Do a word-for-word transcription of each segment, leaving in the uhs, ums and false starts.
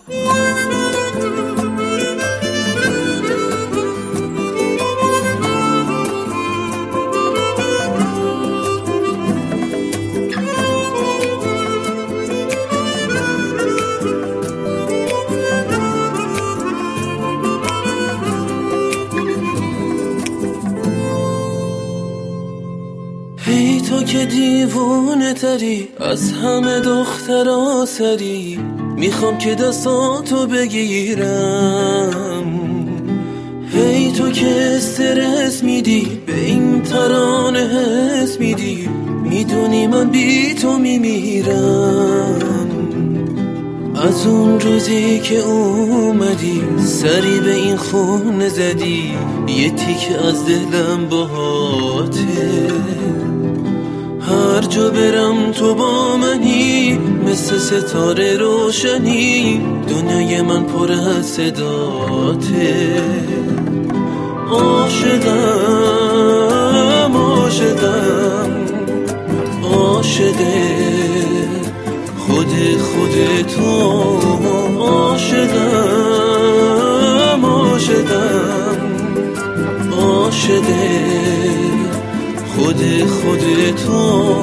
ای تو که دیوونه تری از همه دخترا سری، میخوام که دستاتو بگیرم. ای تو که استرس میدی به این ترانه حس میدی، میدونی من بی تو میمیرم. از اون روزی که اومدی سری به این خونه زدی، یه تیکه از دلم باهاته. هر جا برم تو با منی، مثل ستاره روشنی، دنیای من پر از صداته. عاشقم عاشقم عاشق خود خودتو، عاشقم عاشقم عاشق خود خودتو.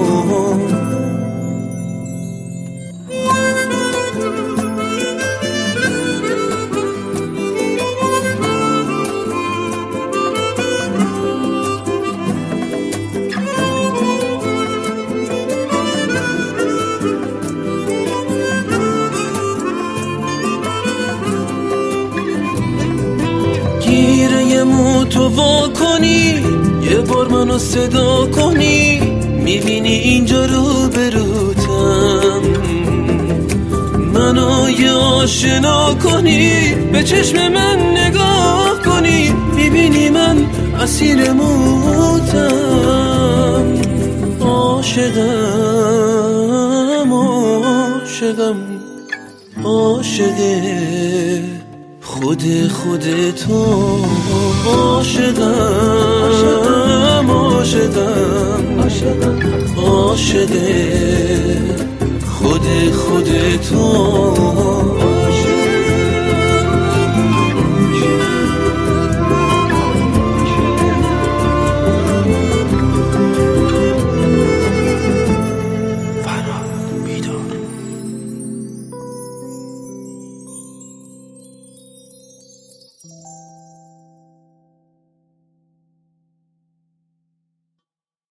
گیره مو تو وا کنی، یه بار منو صدا کنی، میبینی اینجا رو بروتم. منو یه آشنا کنی، به چشم من نگاه کنی، میبینی من اسیر موتم. عاشقم عاشقم عاشق خود خودتو، عاشقم عاشقم عاشق خود خودتو.